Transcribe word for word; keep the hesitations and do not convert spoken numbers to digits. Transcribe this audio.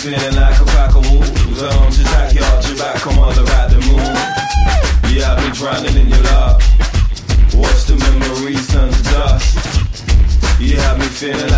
feeling like a pack of wolves. Arms attack you, arch your back, come on the right the moon. Yeah, I've been drowning in your love. Watch the memories turn to dust. You have me feeling like